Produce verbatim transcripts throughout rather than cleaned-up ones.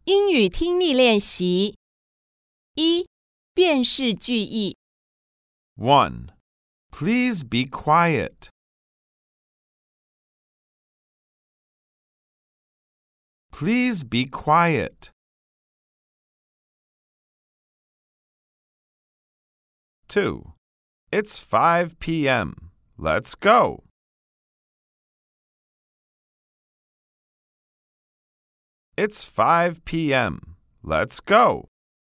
英语听力练习一、辨识句意 one. Please be quiet. Please be quiet. two. It's five p.m. Let's go. It's five p.m. Let's go.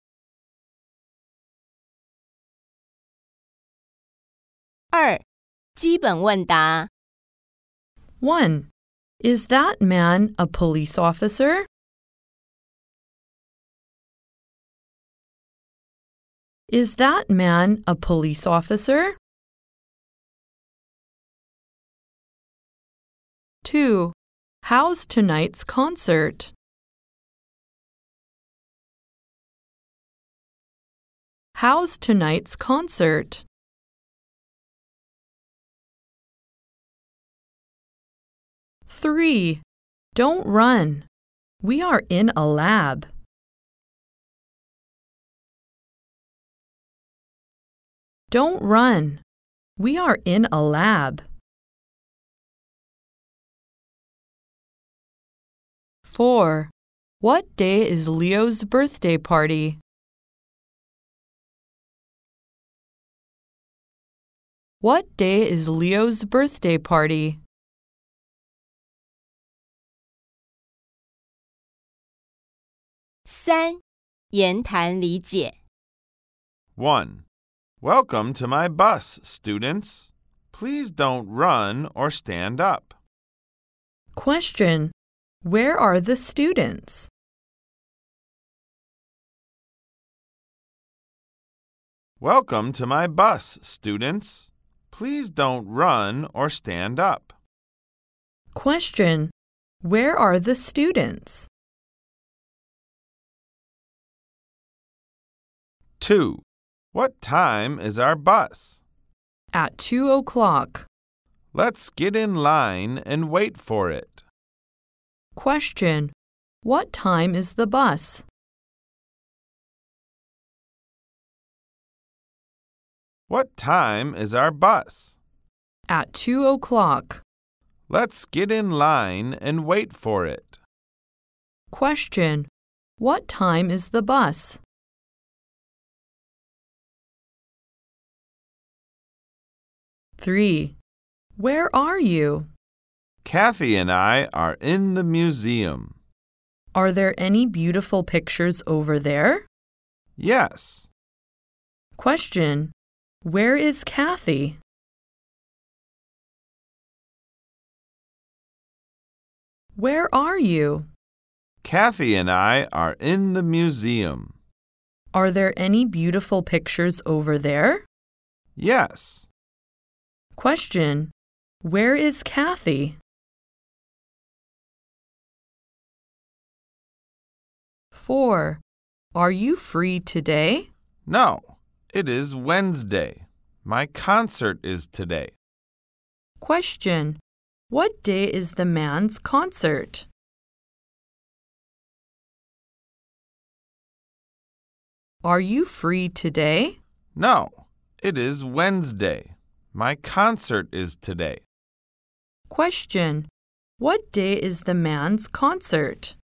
二、基本问答 one. Is that man a police officer? Is that man a police officer? two. How's tonight's concert? How's tonight's concert? three. Don't run. We are in a lab. Don't run. We are in a lab. four. What day is Leo's birthday party? What day is Leo's birthday party? 三、言谈理解 one. Welcome to my bus, students. Please don't run or stand up. Question. Where are the students? Welcome to my bus, students. Please don't run or stand up. Question. Where are the students? two. What time is our bus? At two o'clock. Let's get in line and wait for it. Question. What time is the bus? What time is our bus? At two o'clock. Let's get in line and wait for it. Question. What time is the bus? three. Where are you? Kathy and I are in the museum. Are there any beautiful pictures over there? Yes. Question. Where is Kathy? Where are you? Kathy and I are in the museum. Are there any beautiful pictures over there? Yes. Question. Where is Kathy? four. Are you free today? No, it is Wednesday. My concert is today. Question. What day is the man's concert? Are you free today? No, it is Wednesday. My concert is today. Question. What day is the man's concert?